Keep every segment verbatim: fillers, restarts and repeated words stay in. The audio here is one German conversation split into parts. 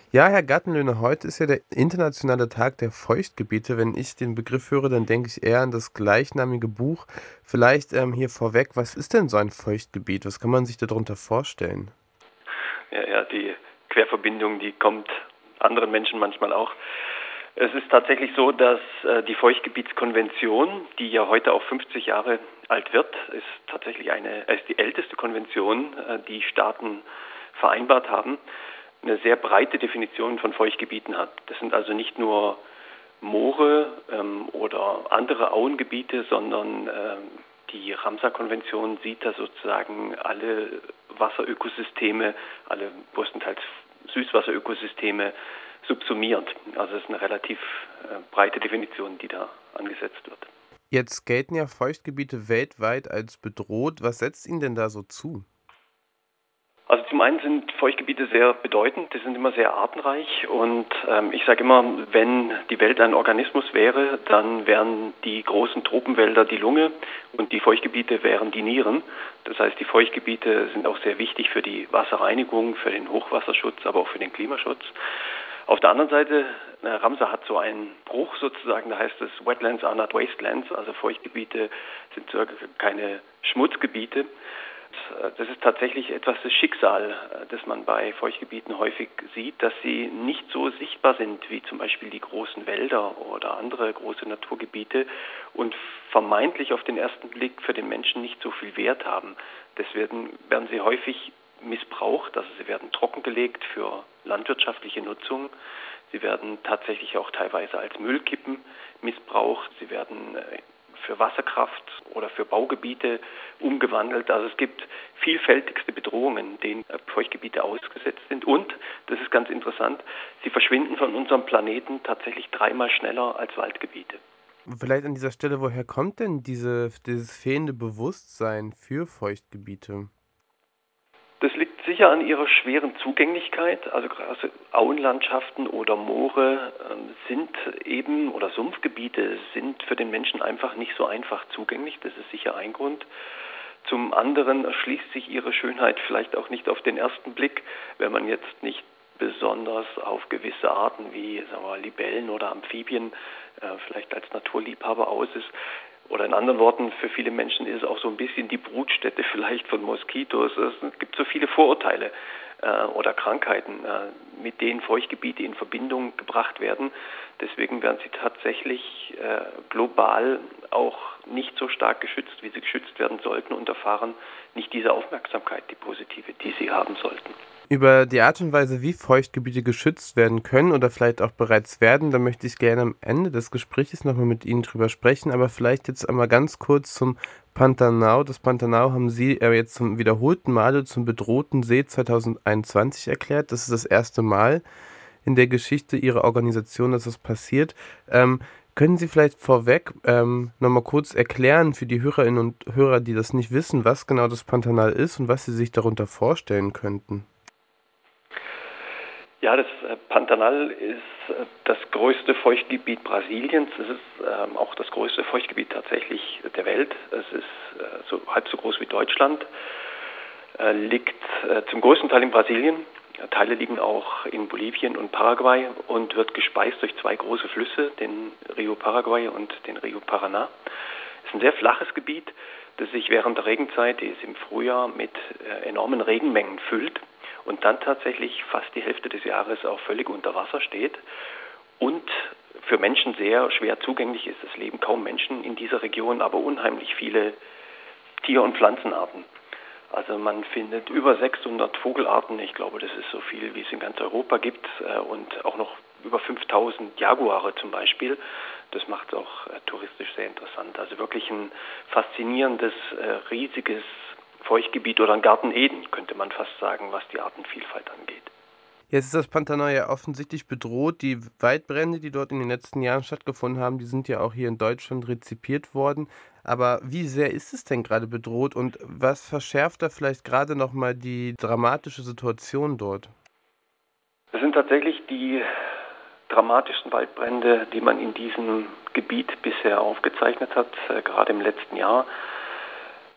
Ja, Herr Gartenlöhner, heute ist ja der internationale Tag der Feuchtgebiete. Wenn ich den Begriff höre, dann denke ich eher an das gleichnamige Buch. Vielleicht ähm, hier vorweg, was ist denn so ein Feuchtgebiet? Was kann man sich darunter vorstellen? Ja, ja, die Querverbindung, die kommt anderen Menschen manchmal auch. Es ist tatsächlich so, dass äh, die Feuchtgebietskonvention, die ja heute auch fünfzig Jahre alt wird, ist tatsächlich eine, äh, ist die älteste Konvention, äh, die Staaten vereinbart haben, eine sehr breite Definition von Feuchtgebieten hat. Das sind also nicht nur Moore ähm, oder andere Auengebiete, sondern ähm, die Ramsar-Konvention sieht da sozusagen alle Wasserökosysteme, alle größtenteils Süßwasserökosysteme subsumiert. Also es ist eine relativ äh, breite Definition, die da angesetzt wird. Jetzt gelten ja Feuchtgebiete weltweit als bedroht. Was setzt ihnen denn da so zu? Also zum einen sind Feuchtgebiete sehr bedeutend, die sind immer sehr artenreich und ähm, ich sage immer, wenn die Welt ein Organismus wäre, dann wären die großen Tropenwälder die Lunge und die Feuchtgebiete wären die Nieren. Das heißt, die Feuchtgebiete sind auch sehr wichtig für die Wasserreinigung, für den Hochwasserschutz, aber auch für den Klimaschutz. Auf der anderen Seite, äh, Ramsar hat so einen Bruch sozusagen, da heißt es Wetlands are not wastelands, also Feuchtgebiete sind circa keine Schmutzgebiete. Das ist tatsächlich etwas das Schicksal, das man bei Feuchtgebieten häufig sieht, dass sie nicht so sichtbar sind wie zum Beispiel die großen Wälder oder andere große Naturgebiete und vermeintlich auf den ersten Blick für den Menschen nicht so viel Wert haben. Deswegen werden sie häufig missbraucht, also sie werden trockengelegt für landwirtschaftliche Nutzung. Sie werden tatsächlich auch teilweise als Müllkippen missbraucht. Sie werden für Wasserkraft oder für Baugebiete umgewandelt. Also es gibt vielfältigste Bedrohungen, denen Feuchtgebiete ausgesetzt sind. Und, das ist ganz interessant, sie verschwinden von unserem Planeten tatsächlich dreimal schneller als Waldgebiete. Vielleicht an dieser Stelle, woher kommt denn diese, dieses fehlende Bewusstsein für Feuchtgebiete? Das liegt sicher an ihrer schweren Zugänglichkeit. Also gerade Auenlandschaften oder Moore ähm, sind eben, oder Sumpfgebiete sind für den Menschen einfach nicht so einfach zugänglich. Das ist sicher ein Grund. Zum anderen erschließt sich ihre Schönheit vielleicht auch nicht auf den ersten Blick, wenn man jetzt nicht besonders auf gewisse Arten wie sagen wir, Libellen oder Amphibien äh, vielleicht als Naturliebhaber aus ist. Oder in anderen Worten, für viele Menschen ist es auch so ein bisschen die Brutstätte vielleicht von Moskitos. Es gibt so viele Vorurteile äh, oder Krankheiten, äh, mit denen Feuchtgebiete in Verbindung gebracht werden. Deswegen werden sie tatsächlich äh, global auch nicht so stark geschützt, wie sie geschützt werden sollten und erfahren nicht diese Aufmerksamkeit, die positive, die sie haben sollten. Über die Art und Weise, wie Feuchtgebiete geschützt werden können oder vielleicht auch bereits werden, da möchte ich gerne am Ende des Gesprächs nochmal mit Ihnen drüber sprechen, aber vielleicht jetzt einmal ganz kurz zum Pantanal. Das Pantanal haben Sie äh, jetzt zum wiederholten Male zum bedrohten See zwanzig einundzwanzig erklärt. Das ist das erste Mal in der Geschichte Ihrer Organisation, dass das passiert. Ähm, können Sie vielleicht vorweg ähm, nochmal kurz erklären für die Hörerinnen und Hörer, die das nicht wissen, was genau das Pantanal ist und was Sie sich darunter vorstellen könnten? Ja, das äh, Pantanal ist äh, das größte Feuchtgebiet Brasiliens. Es ist ähm, auch das größte Feuchtgebiet tatsächlich der Welt. Es ist äh, so halb so groß wie Deutschland, äh, liegt äh, zum größten Teil in Brasilien. Teile liegen auch in Bolivien und Paraguay und wird gespeist durch zwei große Flüsse, den Rio Paraguay und den Rio Paraná. Es ist ein sehr flaches Gebiet, das sich während der Regenzeit, die es im Frühjahr mit äh, enormen Regenmengen füllt und dann tatsächlich fast die Hälfte des Jahres auch völlig unter Wasser steht und für Menschen sehr schwer zugänglich ist. Es leben kaum Menschen in dieser Region, aber unheimlich viele Tier- und Pflanzenarten. Also man findet über sechshundert Vogelarten, ich glaube, das ist so viel, wie es in ganz Europa gibt, und auch noch über fünftausend Jaguare zum Beispiel. Das macht es auch touristisch sehr interessant. Also wirklich ein faszinierendes, riesiges Feuchtgebiet oder ein Garten Eden, könnte man fast sagen, was die Artenvielfalt angeht. Jetzt ist das Pantanal ja offensichtlich bedroht. Die Waldbrände, die dort in den letzten Jahren stattgefunden haben, die sind ja auch hier in Deutschland rezipiert worden. Aber wie sehr ist es denn gerade bedroht und was verschärft da vielleicht gerade noch mal die dramatische Situation dort? Es sind tatsächlich die dramatischsten Waldbrände, die man in diesem Gebiet bisher aufgezeichnet hat, äh, gerade im letzten Jahr.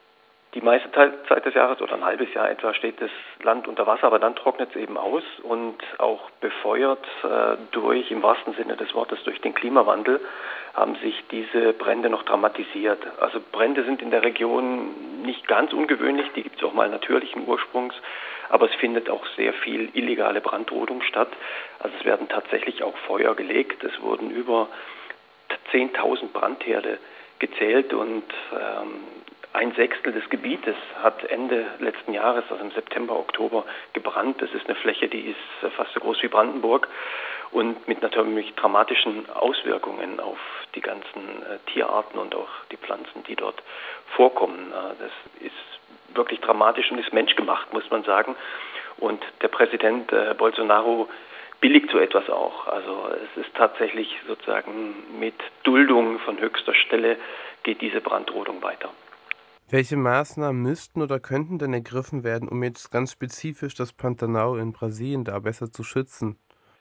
Die meiste Zeit des Jahres oder ein halbes Jahr etwa steht das Land unter Wasser, aber dann trocknet es eben aus und auch befeuert äh, durch, im wahrsten Sinne des Wortes, durch den Klimawandel haben sich diese Brände noch dramatisiert. Also Brände sind in der Region nicht ganz ungewöhnlich, die gibt es auch mal natürlichen Ursprungs, aber es findet auch sehr viel illegale Brandrodung statt. Also es werden tatsächlich auch Feuer gelegt, es wurden über zehntausend Brandherde gezählt und ähm, ein Sechstel des Gebietes hat Ende letzten Jahres, also im September, Oktober, gebrannt. Das ist eine Fläche, die ist fast so groß wie Brandenburg und mit natürlich dramatischen Auswirkungen auf die ganzen äh, Tierarten und auch die Pflanzen, die dort vorkommen. Äh, das ist wirklich dramatisch und ist menschgemacht, muss man sagen. Und der Präsident äh, Bolsonaro billigt so etwas auch. Also es ist tatsächlich sozusagen mit Duldung von höchster Stelle geht diese Brandrodung weiter. Welche Maßnahmen müssten oder könnten denn ergriffen werden, um jetzt ganz spezifisch das Pantanal in Brasilien da besser zu schützen?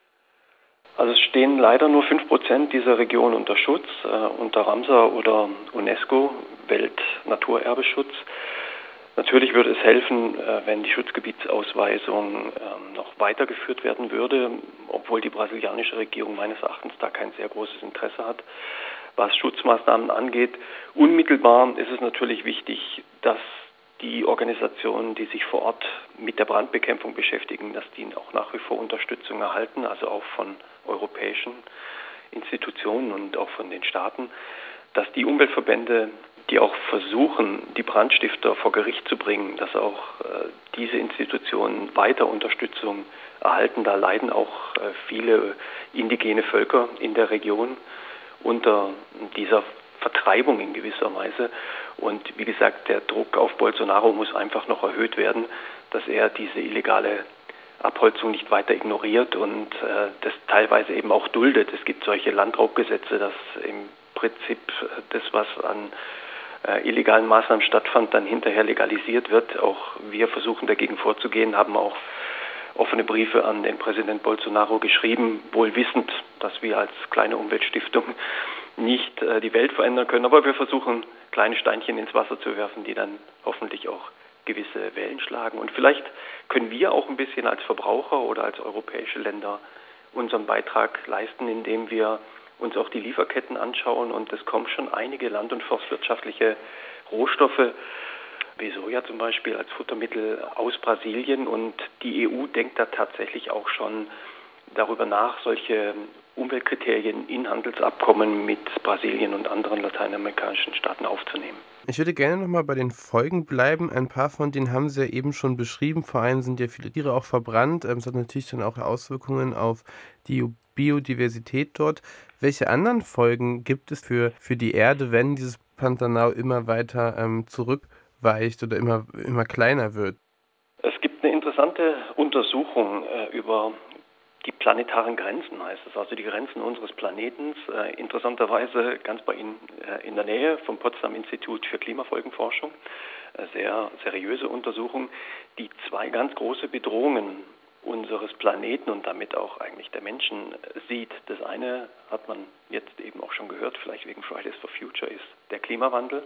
Also es stehen leider nur fünf Prozent dieser Region unter Schutz, äh, unter Ramsar oder UNESCO, Weltnaturerbeschutz. Natürlich würde es helfen, äh, wenn die Schutzgebietsausweisung äh, noch weitergeführt werden würde, obwohl die brasilianische Regierung meines Erachtens da kein sehr großes Interesse hat. Was Schutzmaßnahmen angeht, unmittelbar ist es natürlich wichtig, dass die Organisationen, die sich vor Ort mit der Brandbekämpfung beschäftigen, dass die auch nach wie vor Unterstützung erhalten, also auch von europäischen Institutionen und auch von den Staaten, dass die Umweltverbände, die auch versuchen, die Brandstifter vor Gericht zu bringen, dass auch äh, diese Institutionen weiter Unterstützung erhalten. Da leiden auch äh, viele indigene Völker in der Region unter dieser Vertreibung in gewisser Weise. Und wie gesagt, der Druck auf Bolsonaro muss einfach noch erhöht werden, dass er diese illegale Abholzung nicht weiter ignoriert und äh, das teilweise eben auch duldet. Es gibt solche Landraubgesetze, dass im Prinzip das, was an äh, illegalen Maßnahmen stattfand, dann hinterher legalisiert wird. Auch wir versuchen dagegen vorzugehen, haben auch offene Briefe an den Präsident Bolsonaro geschrieben, wohl wissend, dass wir als kleine Umweltstiftung nicht äh, die Welt verändern können, aber wir versuchen, kleine Steinchen ins Wasser zu werfen, die dann hoffentlich auch gewisse Wellen schlagen. Und vielleicht können wir auch ein bisschen als Verbraucher oder als europäische Länder unseren Beitrag leisten, indem wir uns auch die Lieferketten anschauen. Und es kommen schon einige land- und forstwirtschaftliche Rohstoffe, wie Soja zum Beispiel als Futtermittel aus Brasilien. Und die E U denkt da tatsächlich auch schon darüber nach, solche Umweltkriterien in Handelsabkommen mit Brasilien und anderen lateinamerikanischen Staaten aufzunehmen. Ich würde gerne noch mal bei den Folgen bleiben. Ein paar von denen haben Sie ja eben schon beschrieben. Vor allem sind ja viele Tiere auch verbrannt. Ähm, es hat natürlich dann auch Auswirkungen auf die Biodiversität dort. Welche anderen Folgen gibt es für, für die Erde, wenn dieses Pantanal immer weiter ähm, zurückweicht oder immer, immer kleiner wird? Es gibt eine interessante Untersuchung äh, über die planetaren Grenzen, heißt es, also die Grenzen unseres Planeten, äh, interessanterweise ganz bei Ihnen äh, in der Nähe vom Potsdam Institut für Klimafolgenforschung, äh, sehr seriöse Untersuchung, die zwei ganz große Bedrohungen unseres Planeten und damit auch eigentlich der Menschen äh, sieht. Das eine hat man jetzt eben auch schon gehört, vielleicht wegen Fridays for Future, ist der Klimawandel.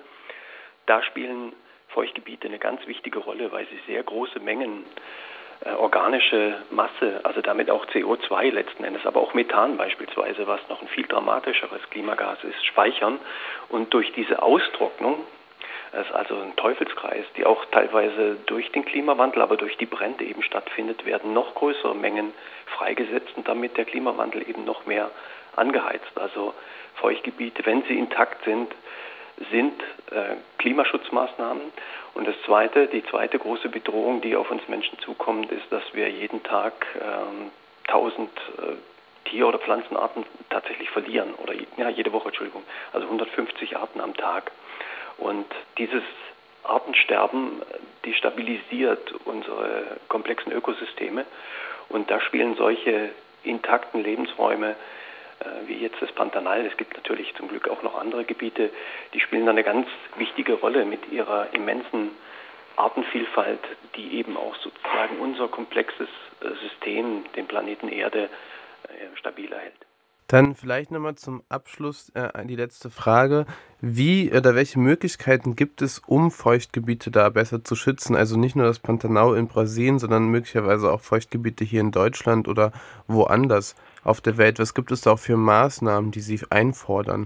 Da spielen Feuchtgebiete eine ganz wichtige Rolle, weil sie sehr große Mengen äh, organische Masse, also damit auch C O zwei letzten Endes, aber auch Methan beispielsweise, was noch ein viel dramatischeres Klimagas ist, speichern. Und durch diese Austrocknung, das ist also ein Teufelskreis, die auch teilweise durch den Klimawandel, aber durch die Brände eben stattfindet, werden noch größere Mengen freigesetzt und damit der Klimawandel eben noch mehr angeheizt. Also Feuchtgebiete, wenn sie intakt sind, sind äh, Klimaschutzmaßnahmen. Und das zweite, die zweite große Bedrohung, die auf uns Menschen zukommt, ist, dass wir jeden Tag ähm, tausend äh, Tier- oder Pflanzenarten tatsächlich verlieren. Oder ja, jede Woche, Entschuldigung. Also hundertfünfzig Arten am Tag. Und dieses Artensterben destabilisiert unsere komplexen Ökosysteme. Und da spielen solche intakten Lebensräume wie jetzt das Pantanal, es gibt natürlich zum Glück auch noch andere Gebiete, die spielen da eine ganz wichtige Rolle mit ihrer immensen Artenvielfalt, die eben auch sozusagen unser komplexes System, den Planeten Erde, stabil erhält. Dann vielleicht noch mal zum Abschluss, äh, die letzte Frage. Wie oder welche Möglichkeiten gibt es, um Feuchtgebiete da besser zu schützen? Also nicht nur das Pantanal in Brasilien, sondern möglicherweise auch Feuchtgebiete hier in Deutschland oder woanders auf der Welt. Was gibt es da auch für Maßnahmen, die Sie einfordern?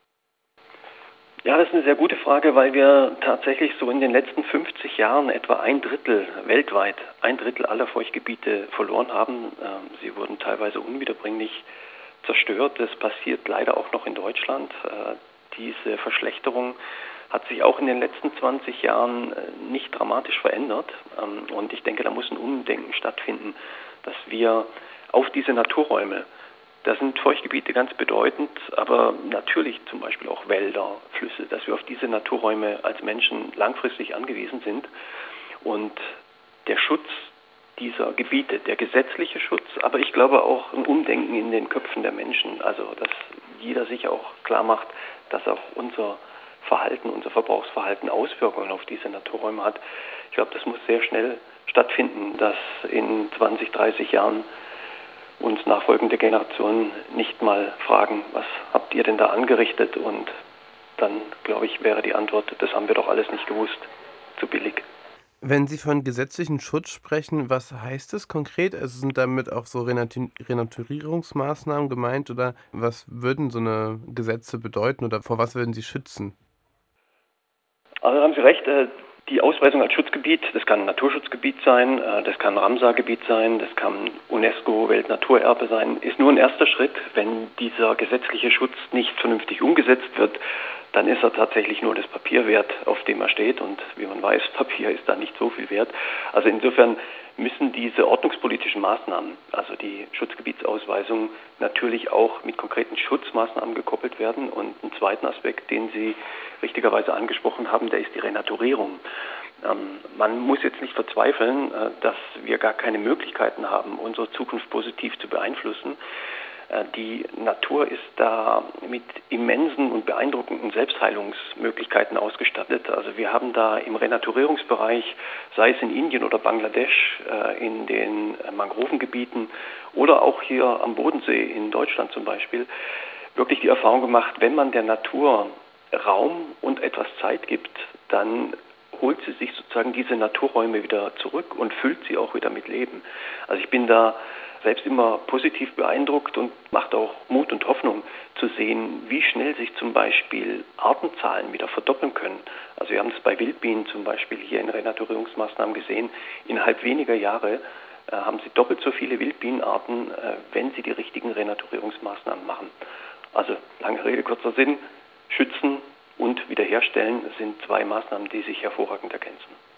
Ja, das ist eine sehr gute Frage, weil wir tatsächlich so in den letzten fünfzig Jahren etwa ein Drittel weltweit, ein Drittel aller Feuchtgebiete verloren haben. Ähm, Sie wurden teilweise unwiederbringlich zerstört. Das passiert leider auch noch in Deutschland. Äh, diese Verschlechterung hat sich auch in den letzten zwanzig Jahren äh, nicht dramatisch verändert. Ähm, und ich denke, da muss ein Umdenken stattfinden, dass wir auf diese Naturräume, da sind Feuchtgebiete ganz bedeutend, aber natürlich zum Beispiel auch Wälder, Flüsse, dass wir auf diese Naturräume als Menschen langfristig angewiesen sind. Und der Schutz dieser Gebiete, der gesetzliche Schutz, aber ich glaube auch ein Umdenken in den Köpfen der Menschen, also dass jeder sich auch klar macht, dass auch unser Verhalten, unser Verbrauchsverhalten Auswirkungen auf diese Naturräume hat. Ich glaube, das muss sehr schnell stattfinden, dass in zwanzig, dreißig Jahren uns nachfolgende Generationen nicht mal fragen, was habt ihr denn da angerichtet? Und dann, glaube ich, wäre die Antwort, das haben wir doch alles nicht gewusst, zu billig. Wenn Sie von gesetzlichen Schutz sprechen, was heißt das konkret? Also sind damit auch so Renati Renaturierungsmaßnahmen gemeint oder was würden so eine Gesetze bedeuten oder vor was würden sie schützen? Also haben Sie recht, äh, die Ausweisung als Schutzgebiet, das kann ein Naturschutzgebiet sein, äh, das kann ein Ramsar-Gebiet sein, das kann UNESCO-Weltnaturerbe sein, ist nur ein erster Schritt. Wenn dieser gesetzliche Schutz nicht vernünftig umgesetzt wird, dann ist er tatsächlich nur das Papier wert, auf dem er steht. Und wie man weiß, Papier ist da nicht so viel wert. Also insofern müssen diese ordnungspolitischen Maßnahmen, also die Schutzgebietsausweisung, natürlich auch mit konkreten Schutzmaßnahmen gekoppelt werden. Und einen zweiten Aspekt, den Sie richtigerweise angesprochen haben, der ist die Renaturierung. Ähm, man muss jetzt nicht verzweifeln, äh, dass wir gar keine Möglichkeiten haben, unsere Zukunft positiv zu beeinflussen. Äh, die Natur ist da mit immensen und beeindruckenden Selbstheilungsmöglichkeiten ausgestattet. Also wir haben da im Renaturierungsbereich, sei es in Indien oder Bangladesch, äh, in den Mangrovengebieten oder auch hier am Bodensee in Deutschland zum Beispiel, wirklich die Erfahrung gemacht, wenn man der Natur Raum und etwas Zeit gibt, dann holt sie sich sozusagen diese Naturräume wieder zurück und füllt sie auch wieder mit Leben. Also ich bin da selbst immer positiv beeindruckt und macht auch Mut und Hoffnung zu sehen, wie schnell sich zum Beispiel Artenzahlen wieder verdoppeln können. Also wir haben es bei Wildbienen zum Beispiel hier in Renaturierungsmaßnahmen gesehen. Innerhalb weniger Jahre äh, haben sie doppelt so viele Wildbienenarten, äh, wenn sie die richtigen Renaturierungsmaßnahmen machen. Also lange Rede, kurzer Sinn, schützen und wiederherstellen sind zwei Maßnahmen, die sich hervorragend ergänzen.